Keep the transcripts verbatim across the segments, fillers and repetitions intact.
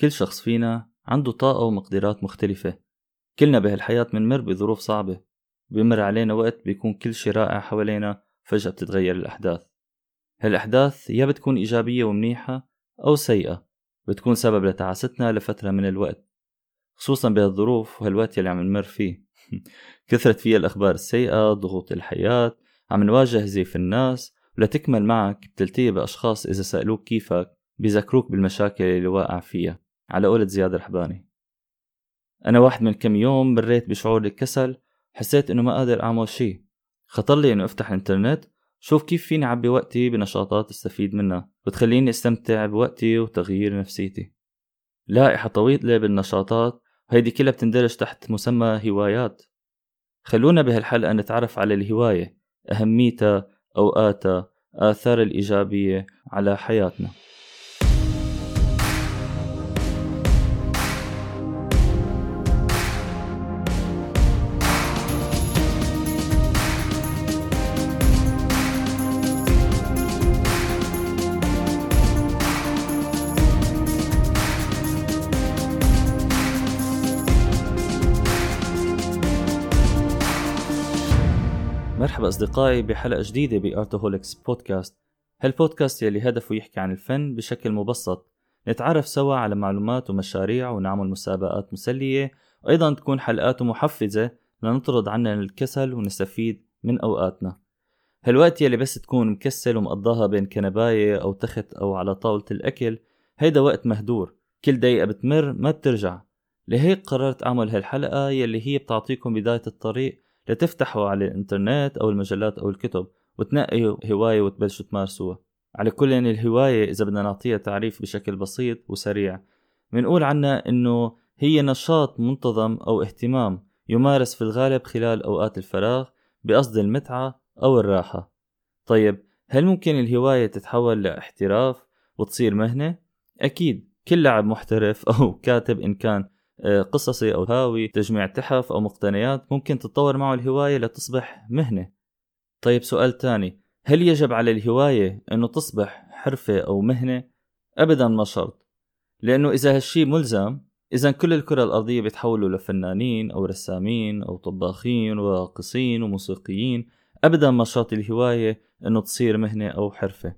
كل شخص فينا عنده طاقة ومقدرات مختلفة. كلنا بهالحياة منمر بظروف صعبة، بيمر علينا وقت بيكون كل شي رائع حوالينا، فجأة بتتغير الأحداث. هالأحداث يا بتكون إيجابية ومنيحة أو سيئة، بتكون سبب لتعاستنا لفترة من الوقت، خصوصا بهالظروف وهالوقت يلي عم نمر فيه. كثرت فيها الأخبار السيئة، ضغوط الحياة، عم نواجه زيف الناس، ولتكمل معك بتلتقي بأشخاص إذا سألوك كيفك بيذكروك بالمشاكل اللي واقع فيها. على قولة زياد رحباني، أنا واحد من كم يوم مريت بشعور الكسل، حسيت إنه ما قادر أعمل شيء. خطر لي إنه أفتح الإنترنت شوف كيف فيني أعبي وقتي بنشاطات استفيد منها وتخليني استمتع بوقتي وتغيير نفسيتي. لائحة طويلة بالنشاطات، هيدي كلها بتندرج تحت مسمى هوايات. خلونا بهالحلقة نتعرف على الهواية، أهميتها، أوقاتها، آثار الإيجابية على حياتنا. مرحبا أصدقائي بحلقة جديدة بأرتهوليكس بودكاست. هالبودكاست يلي هدفه يحكي عن الفن بشكل مبسط، نتعرف سوا على معلومات ومشاريع ونعمل مسابقات مسلية، وأيضا تكون حلقات محفزة لنطرد عنا الكسل ونستفيد من أوقاتنا. هالوقت يلي بس تكون مكسل ومقضاها بين كنباية أو تخت أو على طاولة الأكل، هيدا وقت مهدور، كل دقيقة بتمر ما بترجع. لهيك قررت أعمل هالحلقة يلي هي بتعطيكم بداية الطريق لتفتحوا على الانترنت أو المجلات أو الكتب وتنقيوا هواية وتبلشوا تمارسوها. على كل إن الهواية إذا بدنا نعطيها تعريف بشكل بسيط وسريع، بنقول عنها إنه هي نشاط منتظم أو اهتمام يمارس في الغالب خلال أوقات الفراغ بقصد المتعة أو الراحة. طيب، هل ممكن الهواية تتحول لاحتراف وتصير مهنة؟ أكيد، كل لاعب محترف أو كاتب إن كان قصصي أو هاوي تجميع تحف أو مقتنيات ممكن تتطور معه الهواية لتصبح مهنة. طيب، سؤال تاني، هل يجب على الهواية أنه تصبح حرفة أو مهنة؟ أبدا ما شرط، لأنه إذا هالشي ملزم، إذا كل الكرة الأرضية بيتحولوا لفنانين أو رسامين أو طباخين وراقصين وموسيقيين، أبدا ما شرط الهواية أنه تصير مهنة أو حرفة.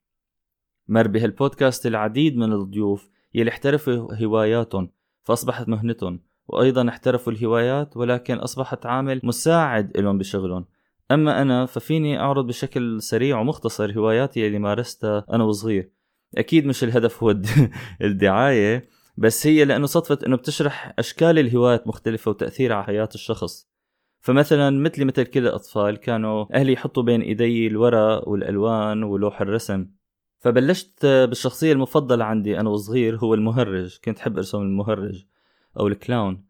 مر بهالبودكاست العديد من الضيوف يلي احترفوا هواياتهم فأصبحت مهنتهم، وأيضا احترفوا الهوايات ولكن أصبحت عامل مساعد لهم بشغلهم. أما أنا ففيني أعرض بشكل سريع ومختصر هواياتي اللي مارستها أنا وصغير. أكيد مش الهدف هو الدعاية، بس هي لأنه صدفة أنه بتشرح أشكال الهوايات مختلفة وتأثيرها على حياة الشخص. فمثلا مثلي مثل كل الأطفال، كانوا أهلي يحطوا بين إيدي الورق والألوان ولوح الرسم، فبلشت بالشخصية المفضلة عندي أنا وصغير هو المهرج. كنت حب أرسم المهرج أو الكلاون،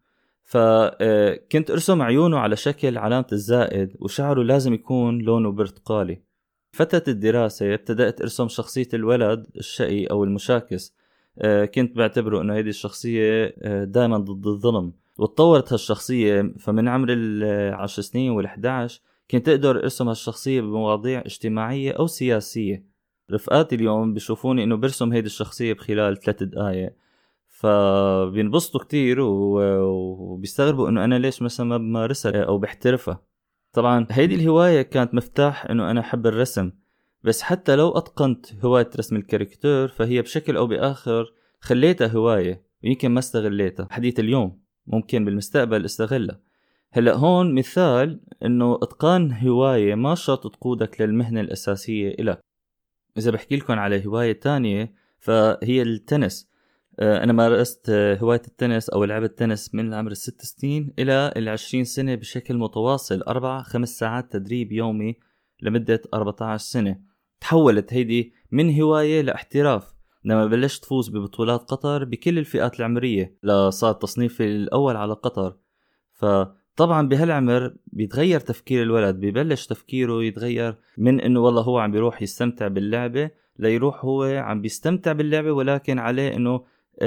فكنت أرسم عيونه على شكل علامة الزائد وشعره لازم يكون لونه برتقالي. فترة الدراسة ابتدأت أرسم شخصية الولد الشقي أو المشاكس. كنت بعتبره أنه هذه الشخصية دائما ضد الظلم، وتطورت هالشخصية. فمن عمر العشر سنين والحد عشر كنت أقدر أرسم هالشخصية بمواضيع اجتماعية أو سياسية. رفقاتي اليوم بيشوفوني إنه برسم هيدي الشخصية بخلال ثلاث دقايق، فبينبسطوا كتير وبيستغربوا إنه أنا ليش مثلا ما بمارسها أو بحترفها. طبعا هيدي الهواية كانت مفتاح إنه أنا أحب الرسم، بس حتى لو أتقنت هواية رسم الكاريكاتير فهي بشكل أو بآخر خليتها هواية، ويمكن ما استغليتها حديث اليوم، ممكن بالمستقبل استغلها. هلأ هون مثال إنه إتقان هواية ما شرط تقودك للمهنة الأساسية إلك. إذا بحكي لكم على هواية تانية فهي التنس. أنا مارست هواية التنس أو لعبة التنس من العمر الست سنين إلى العشرين سنة بشكل متواصل، أربع خمس ساعات تدريب يومي لمدة أربعة عشر سنة. تحولت هيدي من هواية لاحتراف لما بلشت تفوز ببطولات قطر بكل الفئات العمرية، لصار تصنيفي الأول على قطر. فطبعا بهالعمر بيتغير تفكير الولد، بيبلش تفكيره يتغير من إنه والله هو عم بيروح يستمتع باللعبة ليروح هو عم بيستمتع باللعبة ولكن عليه إنه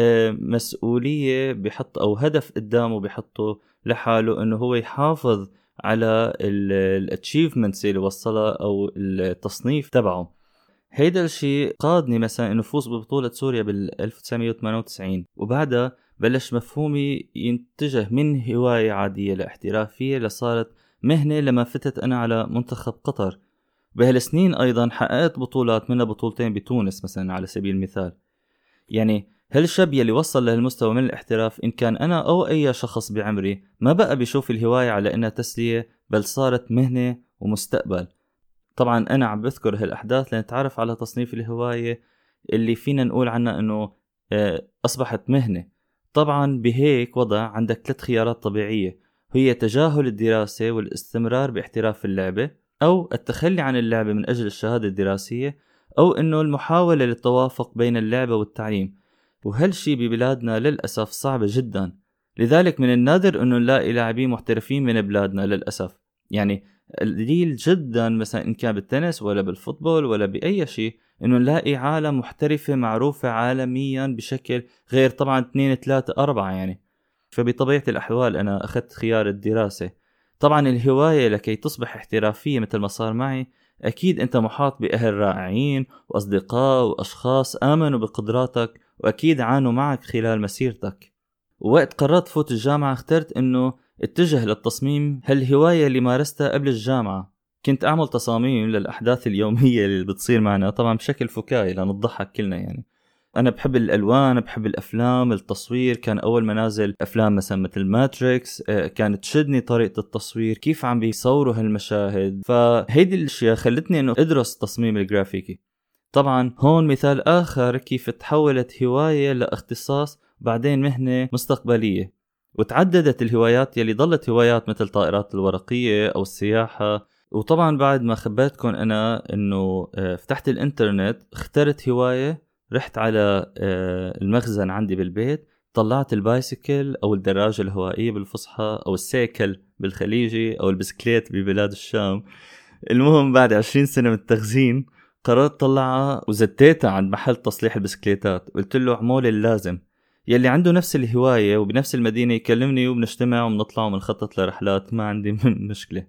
مسؤولية بيحط أو هدف قدامه بيحطه لحاله إنه هو يحافظ على الاتشيفمنتس اللي وصلها أو التصنيف تبعه. هيدا الشيء قادني مثلا انه فوز ببطولة سوريا بال ألف وتسعمية وثمانية وتسعين، وبعدها بلش مفهومي ينتجه من هواية عادية لاحترافية لصارت مهنة لما فتت انا على منتخب قطر. بهالسنين ايضا حققت بطولات، منها بطولتين بتونس مثلا على سبيل المثال. يعني هالشاب يلي وصل لهالمستوى من الاحتراف، إن كان أنا أو أي شخص بعمري، ما بقى بيشوف الهواية على إنها تسلية، بل صارت مهنة ومستقبل. طبعا أنا عم بذكر هالأحداث لنتعرف على تصنيف الهواية اللي فينا نقول عنها إنه أصبحت مهنة. طبعا بهيك وضع عندك ثلاث خيارات طبيعية، هي تجاهل الدراسة والاستمرار باحتراف اللعبة، أو التخلي عن اللعبة من أجل الشهادة الدراسية، أو إنه المحاولة للتوافق بين اللعبة والتعليم. وهالشي ببلادنا للأسف صعب جدا، لذلك من النادر إنه نلاقي لاعبين محترفين من بلادنا للأسف. يعني قليل جدا مثلا إن كان بالتنس ولا بالفوتبول ولا بأي شيء إنه نلاقي عالم محترفة معروفة عالميا بشكل غير طبعا اثنين ثلاثة أربعة يعني. فبطبيعة الأحوال أنا أخذت خيار الدراسة. طبعا الهواية لكي تصبح احترافية مثل ما صار معي، أكيد أنت محاط بأهل رائعين وأصدقاء وأشخاص آمنوا بقدراتك، وأكيد عانوا معك خلال مسيرتك. ووقت قررت فوت الجامعة اخترت أنه اتجه للتصميم، هالهواية اللي مارستها قبل الجامعة. كنت أعمل تصاميم للأحداث اليومية اللي بتصير معنا، طبعا بشكل فكاهي لنضحك كلنا. يعني أنا بحب الألوان، بحب الأفلام، التصوير. كان أول ما نازل أفلام مثلا مثل ماتريكس كانت تشدني طريقة التصوير، كيف عم بيصوروا هالمشاهد. فهيدي الأشياء خلتني أنه أدرس التصميم الجرافيكي. طبعا هون مثال آخر كيف تحولت هواية لاختصاص بعدين مهنة مستقبلية. وتعددت الهوايات يلي ظلت هوايات مثل طائرات الورقية أو السياحة. وطبعا بعد ما خبرتكم أنا أنه فتحت الإنترنت، اخترت هواية، رحت على المخزن عندي بالبيت، طلعت البايسيكل أو الدراجة الهوائية بالفصحى، أو السيكل بالخليجي، أو البسكليت ببلاد الشام. المهم بعد عشرين سنة من التخزين قررت طلعها وزتيتها عند محل تصليح البسكليتات. قلت له عمول اللازم يلي عنده نفس الهواية وبنفس المدينة يكلمني وبنجتمع وبنطلع وبنخطط لرحلات، ما عندي من مشكلة.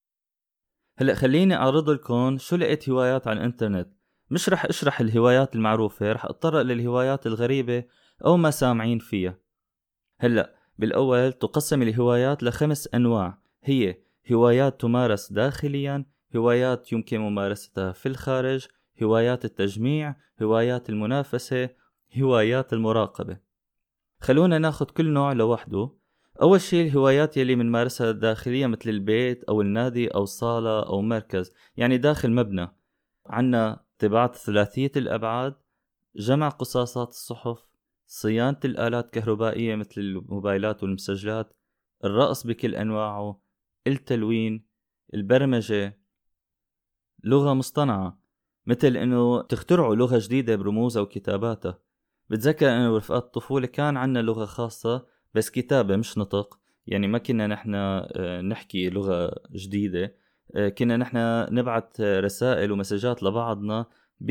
هلأ خليني أعرض لكم شو لقيت هوايات على الانترنت. مش رح اشرح الهوايات المعروفة، رح اتطرق للهوايات الغريبة أو ما سامعين فيها. هلأ بالأول تقسم الهوايات لخمس أنواع، هي هوايات تمارس داخليا، هوايات يمكن ممارستها في الخارج، هوايات التجميع، هوايات المنافسة، هوايات المراقبة. خلونا ناخد كل نوع لوحده. أول شيء الهوايات يلي منمارسها داخليا مثل البيت أو النادي أو الصالة أو مركز، يعني داخل مبنى. عنا طباعة ثلاثية الأبعاد، جمع قصاصات الصحف، صيانة الآلات الكهربائية مثل الموبايلات والمسجلات، الرقص بكل أنواعه، التلوين، البرمجة، لغة مصطنعة مثل إنه تخترعوا لغة جديدة برموزها وكتاباتها. بتذكر أنه ورفقات الطفولة كان عنا لغة خاصة بس كتابة مش نطق، يعني ما كنا نحن نحكي لغة جديدة، كنا نحن نبعت رسائل ومسجات لبعضنا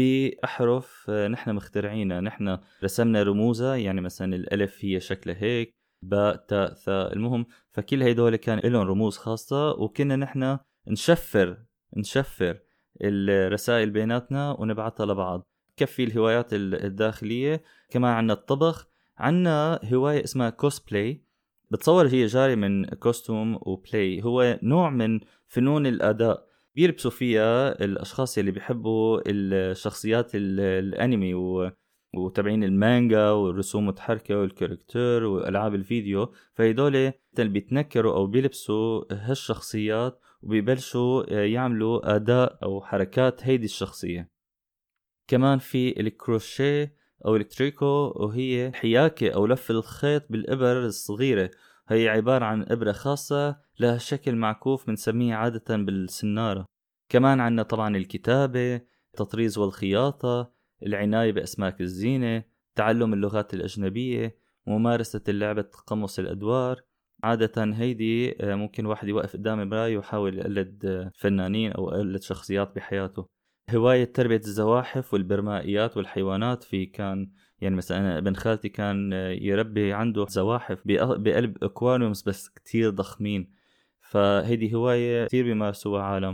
بأحرف نحن مخترعينها. نحن رسمنا رموزها، يعني مثلا الألف هي شكلها هيك، باء تاء ثاء، المهم فكل هيدول كان لهم رموز خاصة، وكنا نحن نشفر نشفر الرسائل بيناتنا ونبعتها لبعض. كفي الهوايات الداخلية. كمان عنا الطبخ، عنا هواية اسمها كوسبلاي، بتصور هي جاري من كوستوم وبلاي، هو نوع من فنون الأداء بيلبسوا فيها الأشخاص اللي بيحبوا الشخصيات الأنمي وتابعين المانجا والرسوم متحركة والكاركتير وألعاب الفيديو. فهيدول بيتنكروا أو بيلبسوا هالشخصيات وبيبلشوا يعملوا أداء أو حركات هيدي الشخصية. كمان في الكروشيه أو الكتريكو، وهي حياكة أو لف الخيط بالإبر الصغيرة. هي عبارة عن إبرة خاصة لها شكل معكوف بنسميه عادة بالسنارة. كمان عنا طبعا الكتابة، التطريز والخياطة، العناية بأسماك الزينة، تعلم اللغات الأجنبية، ممارسة اللعبة تقمص الأدوار. عادة هيدي ممكن واحد يوقف قدام مراية ويحاول يقلد فنانين أو يقلد شخصيات بحياته. هواية تربية الزواحف والبرمائيات والحيوانات، في كان يعني مثلا ابن خالتي كان يربي عنده زواحف بقلب أكواريومز بس كتير ضخمين، فهيدي هواية كتير بيمارسوها عالم.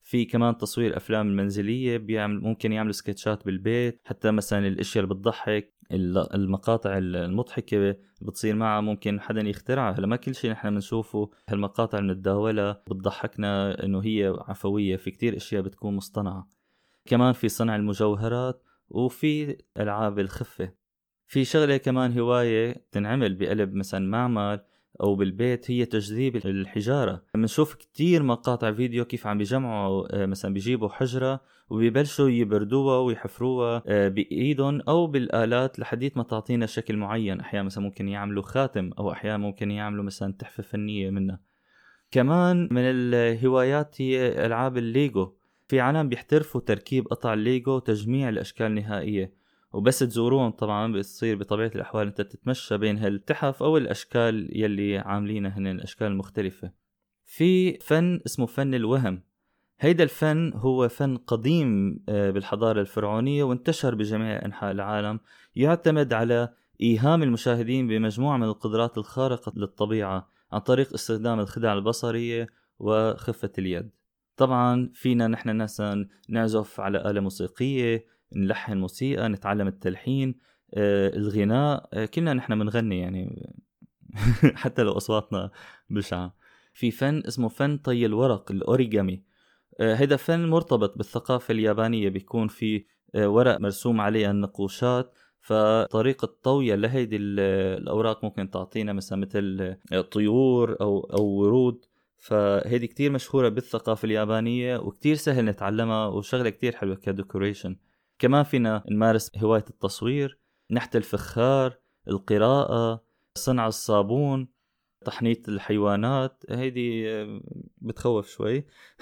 في كمان تصوير أفلام المنزلية، بيعمل ممكن يعملوا سكتشات بالبيت، حتى مثلا الأشياء اللي بتضحك، المقاطع المضحكة بتصير معها ممكن حدا يخترعها. هلا ما كل شيء نحن بنشوفه هالمقاطع اللي نتداولها بتضحكنا إنه هي عفوية، في كتير أشياء بتكون مصطنعة. كمان في صنع المجوهرات، وفي ألعاب الخفة. في شغلة كمان هواية تنعمل بقلب مثلا معمل أو بالبيت، هي تجذيب الحجارة. بنشوف كتير مقاطع فيديو كيف عم بيجمعوا مثلا بيجيبوا حجرة وبيبلشوا يبردوها ويحفروها بإيدهم أو بالآلات لحديت ما تعطينا شكل معين. أحيانا مثلا ممكن يعملوا خاتم، أو أحيانا ممكن يعملوا مثلا تحفة فنية منها. كمان من الهوايات هي ألعاب الليجو. في عالم بيحترفوا تركيب قطع الليجو وتجميع الأشكال النهائية، وبس تزوروهم طبعا بتصير بطبيعة الأحوال أنت تتمشى بين هالتحف أو الأشكال يلي عاملينها هن الأشكال المختلفة. في فن اسمه فن الوهم. هيدا الفن هو فن قديم بالحضارة الفرعونية وانتشر بجميع أنحاء العالم، يعتمد على إيهام المشاهدين بمجموعة من القدرات الخارقة للطبيعة عن طريق استخدام الخدع البصرية وخفة اليد. طبعا فينا نحن مثلا نعزف على آلة موسيقية، نلحن موسيقى، نتعلم التلحين، آه، الغناء، آه، كلنا نحن منغني يعني حتى لو أصواتنا بشعة. في فن اسمه فن طي الورق، الأوريجامي. آه، هذا فن مرتبط بالثقافة اليابانية، بيكون في آه، ورق مرسوم عليه النقوشات، فطريقة طوية لهيدي الأوراق ممكن تعطينا مثلا مثل طيور أو أو ورود. فهيدي كتير مشهورة بالثقافة اليابانية وكتير سهل نتعلمها، وشغلة كتير حلوة كديكوريشن. كمان فينا نمارس هواية التصوير، نحت الفخار، القراءة، صنع الصابون، تحنيط الحيوانات. هيدي بتخوف شوي.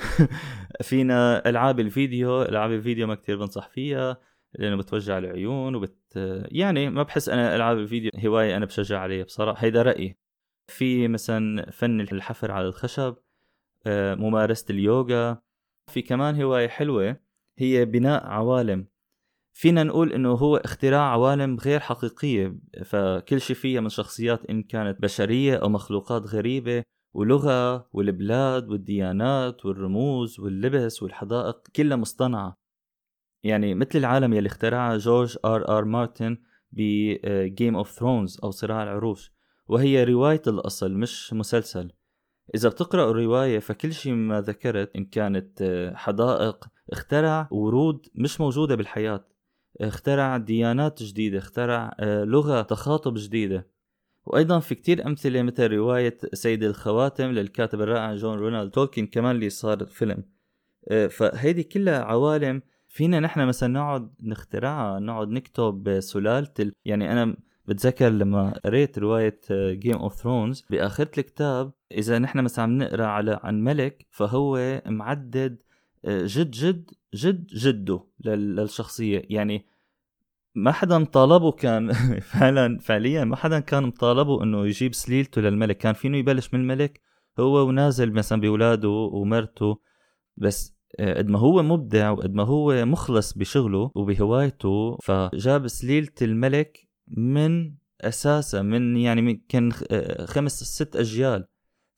فينا ألعاب الفيديو. ألعاب الفيديو ما كتير بنصح فيها لأنه بتوجع العيون وبت يعني ما بحس أنا ألعاب الفيديو هواية أنا بشجع عليها بصراحة، هيدا رأيي. في مثلا فن الحفر على الخشب، ممارسة اليوغا. في كمان هواية حلوة هي بناء عوالم. فينا نقول إنه هو اختراع عوالم غير حقيقية، فكل شيء فيها من شخصيات إن كانت بشرية أو مخلوقات غريبة، ولغة والبلاد والديانات والرموز واللبس والحدائق كلها مصطنعة. يعني مثل العالم يلي اخترعها جورج آر آر مارتن بجيم اوف ثرونز أو صراع العروش، وهي رواية الأصل مش مسلسل. إذا بتقرأ الرواية فكل شيء ما ذكرت، إن كانت حدائق، اخترع ورود مش موجودة بالحياة، اخترع ديانات جديدة، اخترع لغة تخاطب جديدة. وأيضا في كتير أمثلة مثل رواية سيد الخواتم للكاتب الرائع جون رونالد تولكين كمان اللي صار فيلم. فهيدي كلها عوالم فينا نحن مثلا نقعد نخترعها، نقعد نكتب سلالة. يعني أنا بتذكر لما قريت رواية Game of Thrones بآخرة الكتاب، إذا نحن مثلا عم نقرأ على عن ملك فهو معدد جد جد جد جده للشخصية. يعني ما حدا طالبه كان فعلا فعليا ما حدا كان مطالبه انه يجيب سليلته للملك، كان فينه يبلش من الملك هو ونازل مثلا بولاده ومرته. بس قد ما هو مبدع وقد ما هو مخلص بشغله وبهوايته، فجاب سليلة الملك من أساسا من يعني كان خمس ست أجيال.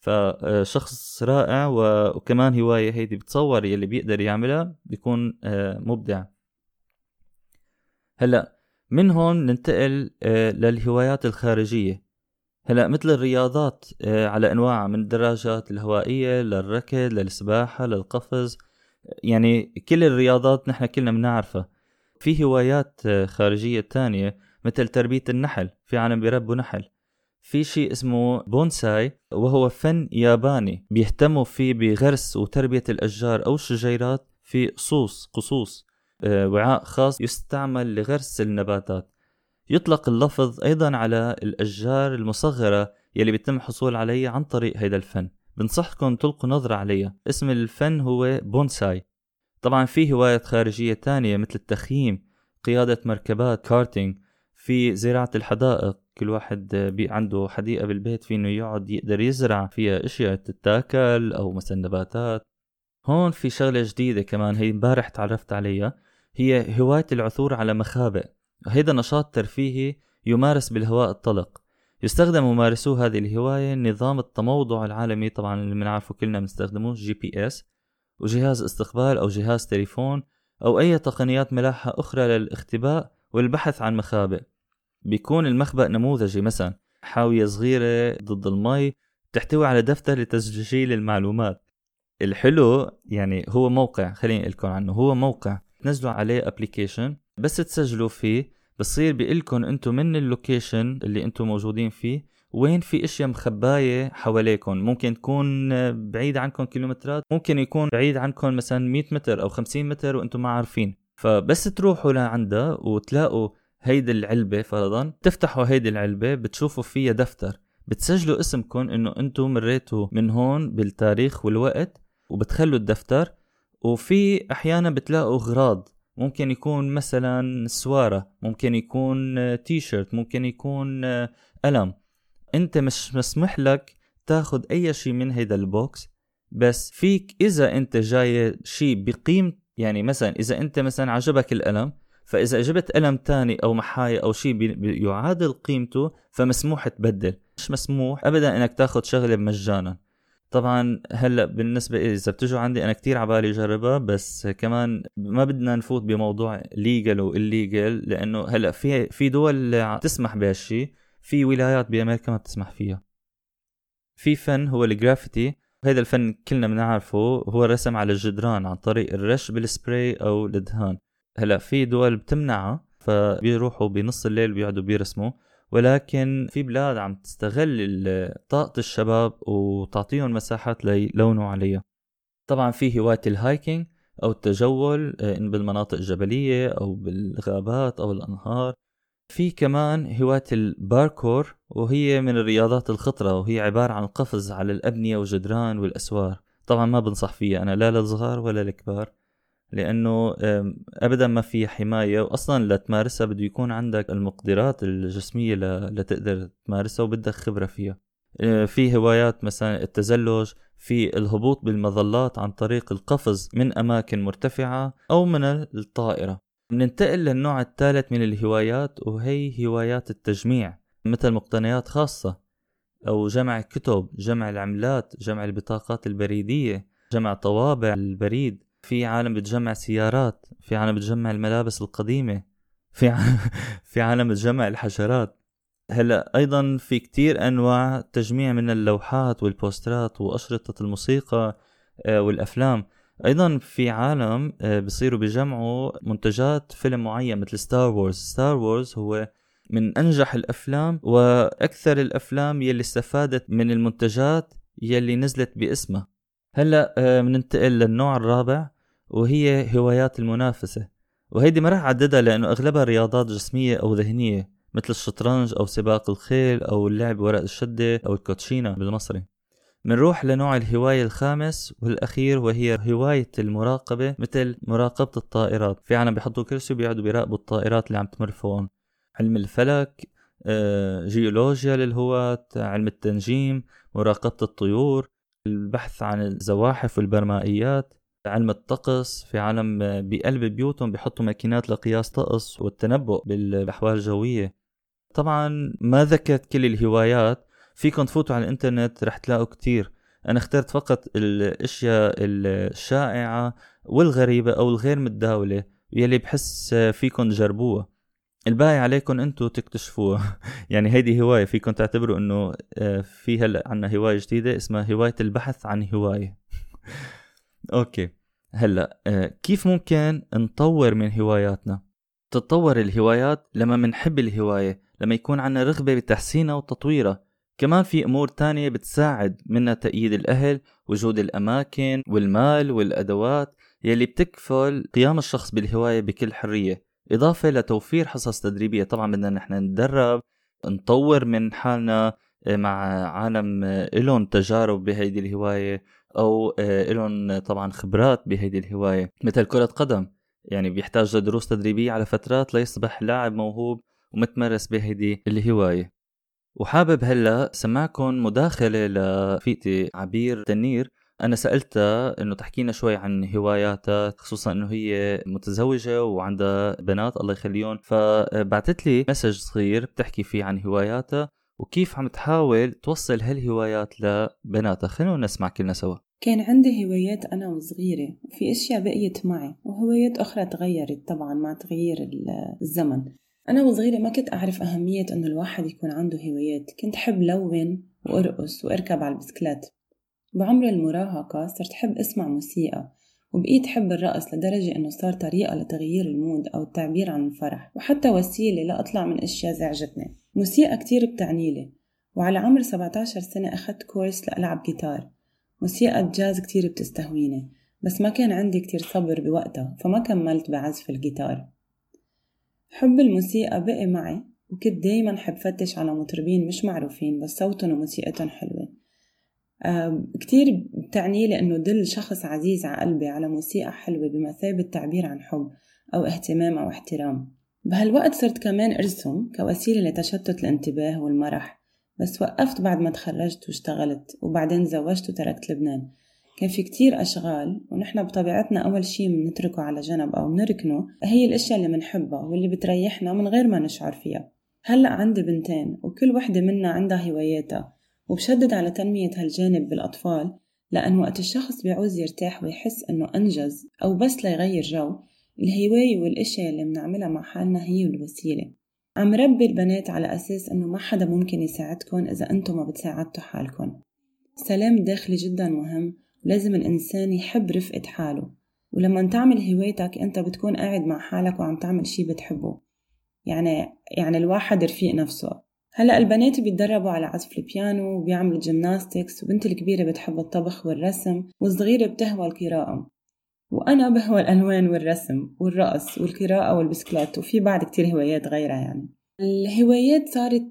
فشخص رائع، وكمان هواية هيدي بتصور يلي بيقدر يعملها بيكون مبدع. هلأ من هون ننتقل للهوايات الخارجية. هلأ مثل الرياضات على أنواع، من الدراجات الهوائية للركض للسباحة للقفز، يعني كل الرياضات نحن كلنا بنعرفها. في هوايات خارجية تانية مثل تربية النحل، في عالم بيربوا نحل. في شيء اسمه بونساي، وهو فن ياباني بيهتموا فيه بغرس وتربية الأشجار أو الشجيرات في قصوص قصوص وعاء خاص يستعمل لغرس النباتات. يطلق اللفظ أيضا على الأشجار المصغرة يلي بيتم الحصول عليها عن طريق هيدا الفن. بنصحكم تلقوا نظرة عليها. اسم الفن هو بونساي. طبعا في هوايات خارجية تانية مثل التخييم، قيادة مركبات كارتينج، في زراعة الحدائق. كل واحد بي عنده حديقة بالبيت فيه انه يقعد يقدر يزرع فيها اشياء تتاكل او مثلا نباتات. هون في شغلة جديدة كمان هي امبارح تعرفت عليها، هي هواية العثور على مخابئ. هيدا نشاط ترفيهي يمارس بالهواء الطلق. يستخدم ممارسو هذه الهواية نظام التموضع العالمي، طبعا اللي بنعرفه كلنا بنستخدمه جي بي اس، وجهاز استقبال أو جهاز تليفون أو أي تقنيات ملاحة أخرى للاختباء والبحث عن مخابئ. بيكون المخبأ نموذجي، مثلا حاوية صغيرة ضد المي تحتوي على دفتر لتسجيل المعلومات. الحلو يعني هو موقع، خليني لكم عنه، هو موقع تنزلوا عليه ابليكيشن، بس تسجلوا فيه بصير بيقلكم انتم من اللوكيشن اللي انتم موجودين فيه وين في اشياء مخباية حواليكم. ممكن تكون بعيد عنكم كيلومترات، ممكن يكون بعيد عنكم مثلا مية متر او خمسين متر وانتم ما عارفين. فبس تروحوا لعندها وتلاقوا هيدي العلبة فرضا، تفتحوا هيدي العلبة بتشوفوا فيها دفتر، بتسجلوا اسمكم انه انتم مريتوا من هون بالتاريخ والوقت وبتخلوا الدفتر. وفي احيانا بتلاقوا اغراض، ممكن يكون مثلا سوارة، ممكن يكون تيشيرت، ممكن يكون قلم. انت مش مسمح لك تاخد اي شيء من هيدا البوكس، بس فيك اذا انت جاي شيء بقيم، يعني مثلا اذا انت مثلا عجبك القلم، فاذا جبت قلم تاني او محاية او شيء يعادل قيمته فمسموح تبدل. مش مسموح ابدا انك تاخد شغلة مجانا. طبعا هلا بالنسبه اذا بتجوا عندي انا كتير عبالي جربها، بس كمان ما بدنا نفوت بموضوع ليجل والليجل، لانه هلا في في دول تسمح بهالشيء، في ولايات بامريكا ما بتسمح فيها. في فن هو الجرافيتي، هذا الفن كلنا بنعرفه، هو الرسم على الجدران عن طريق الرش بالسبراي او الدهان. هلا في دول بتمنعها، فبيروحوا بنص الليل بيقعدوا بيرسموا، ولكن في بلاد عم تستغل طاقة الشباب وتعطيهم مساحات ليلونوا عليها. طبعا في هواية الهايكينج أو التجول إن بالمناطق الجبلية أو بالغابات أو الأنهار. في كمان هواية الباركور، وهي من الرياضات الخطرة، وهي عبارة عن القفز على الأبنية والجدران والأسوار. طبعا ما بنصح فيها أنا لا للصغار ولا للكبار، لأنه أبدا ما في حماية، وأصلا لتمارسها بده يكون عندك المقدرات الجسمية لتقدر تمارسها وبدك خبرة فيها. في هوايات مثلا التزلج، في الهبوط بالمظلات عن طريق القفز من أماكن مرتفعة أو من الطائرة. بننتقل للنوع الثالث من الهوايات، وهي هوايات التجميع، مثل مقتنيات خاصة أو جمع كتب، جمع العملات، جمع البطاقات البريدية، جمع طوابع البريد. في عالم بتجمع سيارات، في عالم بتجمع الملابس القديمة، في ع... في عالم بتجمع الحشرات. هلا أيضا في كتير أنواع تجميع من اللوحات والبوسترات وأشرطة الموسيقى والأفلام. أيضا في عالم بيصيروا بيجمعوا منتجات فيلم معين مثل ستار وورز. ستار وورز هو من أنجح الأفلام وأكثر الأفلام يلي استفادت من المنتجات يلي نزلت باسمها. هلأ بننتقل للنوع الرابع، وهي هوايات المنافسة، وهيدي ما راح عددها لأنه أغلبها رياضات جسمية أو ذهنية، مثل الشطرنج أو سباق الخيل أو اللعب ورق الشدة أو الكوتشينة بالمصري. منروح لنوع الهواية الخامس والأخير، وهي هواية المراقبة، مثل مراقبة الطائرات. في عالم بيحطوا كرسي وبيقعدوا بيراقبوا الطائرات اللي عم تمر فوقهم. علم الفلك، جيولوجيا للهواة، علم التنجيم، مراقبة الطيور، البحث عن الزواحف والبرمائيات، علم الطقس. في عالم بقلب بيوتهم بيحطوا ماكينات لقياس طقس والتنبؤ بالأحوال الجوية. طبعا ما ذكرت كل الهوايات، فيكم تفوتوا على الانترنت رح تلاقوا كتير. أنا اخترت فقط الأشياء الشائعة والغريبة أو الغير متداولة يلي بحس فيكم تجربوها، الباقي عليكم انتو تكتشفوها. يعني هيدي هواية فيكم تعتبروا انه في هلأ عنا هواية جديدة اسمها هواية البحث عن هواية. اوكي، هلأ كيف ممكن نطور من هواياتنا؟ تتطور الهوايات لما منحب الهواية، لما يكون عنا رغبة بتحسينها وتطويرها. كمان في امور تانية بتساعد، منها تأييد الاهل، وجود الاماكن والمال والادوات يلي بتكفل قيام الشخص بالهواية بكل حرية، إضافة لتوفير حصص تدريبية. طبعا بدنا نحن ندرب، نطور من حالنا مع عالم إلون تجارب بهيدي الهواية أو إلون طبعا خبرات بهيدي الهواية، مثل كرة قدم. يعني بيحتاج دروس تدريبية على فترات ليصبح لاعب موهوب ومتمرس بهيدي الهواية. وحابب هلأ سمعكم مداخلة لفيتي عبير تنير. أنا سألتها إنه تحكينا شوي عن هواياتها، خصوصا إنه هي متزوجة وعندها بنات الله يخليهم، فبعتت لي مسج صغير بتحكي فيه عن هواياتها وكيف عم تحاول توصل هالهوايات لبناتها. خلونا نسمع كلنا سوا. كان عندي هوايات أنا وصغيرة، وفي أشياء بقيت معي وهوايات أخرى تغيرت طبعا مع تغيير الزمن. أنا وصغيرة ما كنت أعرف أهمية أنه الواحد يكون عنده هوايات، كنت حب لون وأرقص وأركب على البسكلات. بعمر المراهقة صرت حب أسمع موسيقى، وبقيت حب الرقص لدرجة أنه صار طريقة لتغيير المود أو التعبير عن الفرح، وحتى وسيلة لأطلع من أشياء زعجتني. موسيقى كتير بتعنيلي، وعلى عمر سبعة عشر سنة أخذت كورس لألعب جيتار. موسيقى الجاز كتير بتستهويني، بس ما كان عندي كتير صبر بوقتها فما كملت بعزف الجيتار. حب الموسيقى بقي معي، وكنت دايما حب فتش على مطربين مش معروفين بس صوتهم وموسيقتهم حلوة. أه كتير بتعني لي أنه دل شخص عزيز على قلبي على موسيقى حلوة بمثابة تعبير عن حب أو اهتمام أو احترام. بهالوقت صرت كمان أرسم كوسيلة لتشتت الانتباه والمرح، بس وقفت بعد ما تخرجت واشتغلت، وبعدين زوجت وتركت لبنان. كان في كتير أشغال، ونحن بطبيعتنا أول شيء منتركه على جنب أو منركنه هي الأشياء اللي منحبها واللي بتريحنا من غير ما نشعر فيها. هلأ عندي بنتين، وكل وحدة منا عندها هواياتها، وبشدد على تنمية هالجانب بالأطفال، لأن وقت الشخص بيعوز يرتاح ويحس أنه أنجز أو بس ليغير جو، الهواية والأشياء اللي منعملها مع حالنا هي الوسيلة. عم ربي البنات على أساس أنه ما حدا ممكن يساعدكم إذا أنتم ما بتساعدتوا حالكم. سلام داخلي جدا مهم، ولازم الإنسان يحب رفقة حاله، ولما تعمل هوايتك أنت بتكون قاعد مع حالك وعم تعمل شي بتحبه. يعني يعني الواحد رفيق نفسه. هلأ البنات بيتدربوا على عزف البيانو وبيعملوا جيمناستكس، وبنت الكبيرة بتحب الطبخ والرسم، والصغيرة بتهوى القراءة، وأنا بهوى الألوان والرسم والرقص والقراءة والبسكلات، وفي بعد كتير هوايات غيرها. يعني الهوايات صارت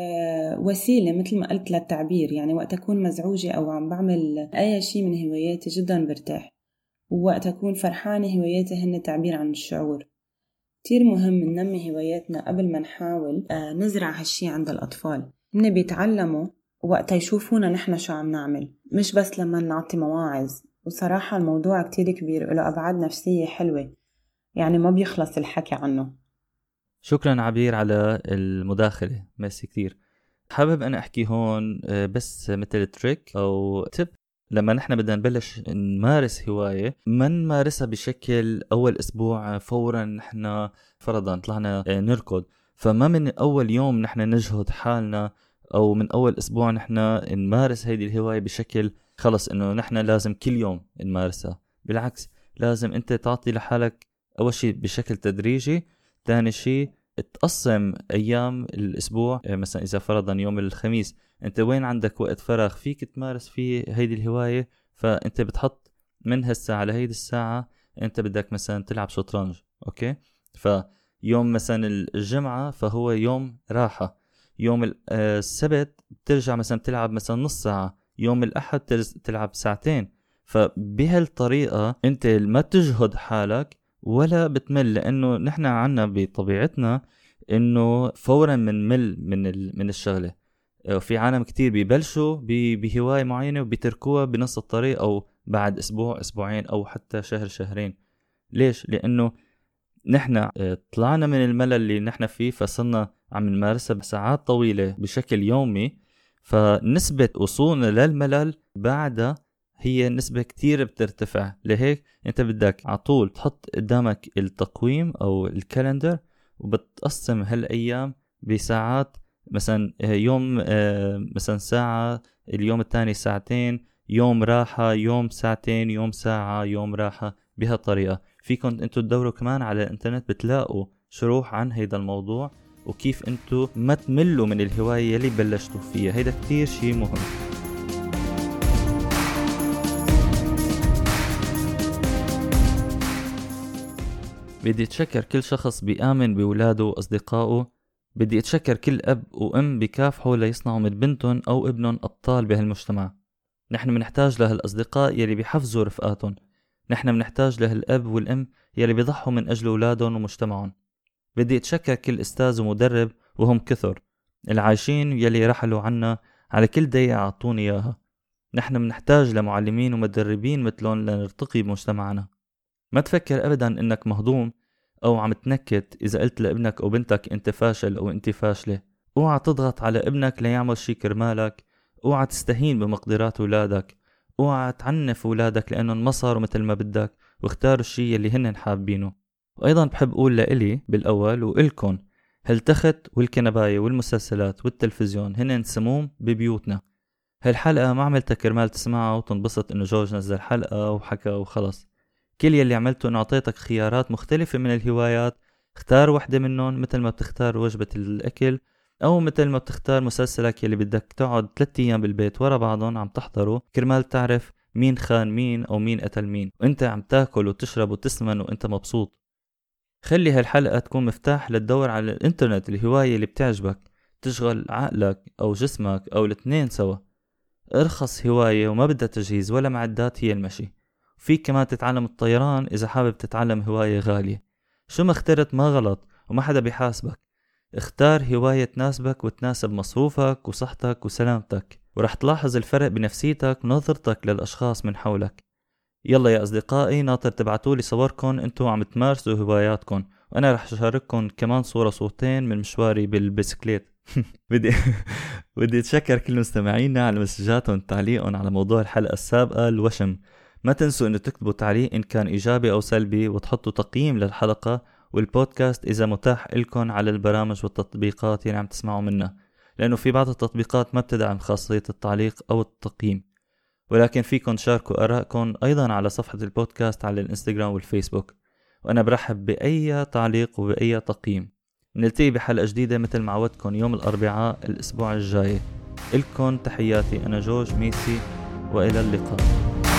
وسيلة مثل ما قلت للتعبير. يعني وقت أكون مزعوجة أو عم بعمل أي شيء من هواياتي جدا برتاح، ووقت أكون فرحانة هواياتي هن تعبير عن الشعور. كتير مهم ننمي هواياتنا قبل ما نحاول نزرع هالشي عند الأطفال. هن بيتعلموا وقت يشوفونا نحن شو عم نعمل، مش بس لما نعطي مواعظ. وصراحة الموضوع كتير كبير وله أبعاد نفسية حلوة، يعني ما بيخلص الحكي عنه. شكرا عبير على المداخلة، ميرسي كتير. حابب أنا أحكي هون بس مثل تريك أو تip. لما نحن بدنا نبلش نمارس هواية، ما نمارسها بشكل أول أسبوع فورا نحن فرضا طلعنا نركض، فما من أول يوم نحن نجهد حالنا، أو من أول أسبوع نحن نمارس هيدي الهواية بشكل خلص إنه نحن لازم كل يوم نمارسها. بالعكس، لازم أنت تعطي لحالك أول شيء بشكل تدريجي. ثاني شيء تقسم أيام الأسبوع، مثلا إذا فرضا يوم الخميس أنت وين عندك وقت فراغ فيك تمارس فيه هيدي الهواية، فأنت بتحط من هالساعة لهيدي الساعة أنت بدك مثلا تلعب شطرنج. أوكي، فيوم مثلا الجمعة فهو يوم راحة، يوم السبت بترجع مثلا تلعب مثلا نص ساعة، يوم الأحد تلعب ساعتين. فبهالطريقة أنت ما تجهد حالك ولا بتمل، لأنه نحن عنا بطبيعتنا إنه فورا منمل من من الشغلة. في عالم كتير بيبلشوا بهواية معينة وبيتركوها بنص الطريق أو بعد أسبوع أسبوعين أو حتى شهر شهرين. ليش؟ لأنه نحن طلعنا من الملل اللي نحن فيه، فصلنا عم نمارسها بساعات طويلة بشكل يومي، فنسبة وصولنا للملل بعدها هي نسبة كتير بترتفع. لهيك انت بدك عطول تحط قدامك التقويم او الكالندر، وبتقسم هالايام بساعات، مثلا يوم مثلا ساعة، اليوم الثاني ساعتين، يوم راحة، يوم ساعتين، يوم ساعة، يوم راحة. بهالطريقة فيكم انتوا تدوروا كمان على الانترنت، بتلاقوا شروح عن هيدا الموضوع وكيف انتوا ما تملوا من الهواية اللي بلشتوا فيها. هيدا كتير شيء مهم. بدي اتشكر كل شخص بيآمن بولاده وأصدقائه. بدي اتشكر كل أب وأم بكافحوا ليصنعوا من بنتهم أو ابنهم أبطال بهالمجتمع. نحن منحتاج لهالأصدقاء يلي بيحفزوا رفقاتهم. نحن منحتاج لهالأب والأم يلي بيضحوا من أجل أولادهم ومجتمعهم. بدي اتشكر كل أستاذ ومدرب، وهم كثر، العايشين يلي رحلوا عنا على كل دقيقة عطوني إياها. نحن منحتاج لمعلمين ومدربين مثلهم لنرتقي بمجتمعنا. ما تفكر أبدا إنك مهضوم أو عم تنكت إذا قلت لابنك أو بنتك أنت فاشل أو أنت فاشلة. اوعى تضغط على ابنك ليعمل شي كرمالك. اوعى تستهين بمقدرات أولادك. اوعى تعنف أولادك لأنهم ما صاروا مثل ما بدك واختاروا الشيء اللي هن حابينه. وأيضا بحب أقول لإلي بالأول وإلكن، هالتخت والكنباية والمسلسلات والتلفزيون هن سموم ببيوتنا. هالحلقة ما عملتها كرمال تسمعها وتنبسط إنه جورج نزل حلقة وحكى وخلص. كل يلي عملته إنه أعطيتك خيارات مختلفة من الهوايات، اختار واحدة منهم مثل ما بتختار وجبة الأكل، أو مثل ما بتختار مسلسلك يلي بدك تقعد ثلاثة أيام بالبيت ورا بعضهم عم تحضره كرمال تعرف مين خان مين أو مين قتل مين، وإنت عم تاكل وتشرب وتسمن وإنت مبسوط. خلي هالحلقة تكون مفتاح لتدور على الإنترنت الهواية اللي بتعجبك، تشغل عقلك أو جسمك أو الاثنين سوا. ارخص هواية وما بدها تجهيز ولا معدات هي المشي. فيك كمان تتعلم الطيران إذا حابب تتعلم هواية غالية. شو ما اخترت ما غلط وما حدا بيحاسبك. اختار هواية تناسبك وتناسب مصروفك وصحتك وسلامتك، ورح تلاحظ الفرق بنفسيتك ونظرتك للأشخاص من حولك. يلا يا أصدقائي، ناطر تبعتولي صوركن انتو عم تمارسوا هواياتكن، وأنا رح أشارككن كمان صورة صورتين من مشواري بالبسكليت. بدي بدي أتشكر كل مستمعينا على مسجاتهم وتعليقهم على موضوع الحلقة السابقة الوشم. ما تنسوا أنه تكتبوا تعليق إن كان إيجابي أو سلبي، وتحطوا تقييم للحلقة والبودكاست إذا متاح لكم على البرامج والتطبيقات اللي عم تسمعوا منها، لأنه في بعض التطبيقات ما بتدعم خاصية التعليق أو التقييم. ولكن فيكم تشاركوا آرائكم أيضا على صفحة البودكاست على الإنستغرام والفيسبوك، وأنا برحب بأي تعليق وبأي تقييم. نلتقي بحلقة جديدة مثل ما عودتكم يوم الأربعاء الأسبوع الجاي. إلكم تحياتي، أنا جورج ميسي، وإلى اللقاء.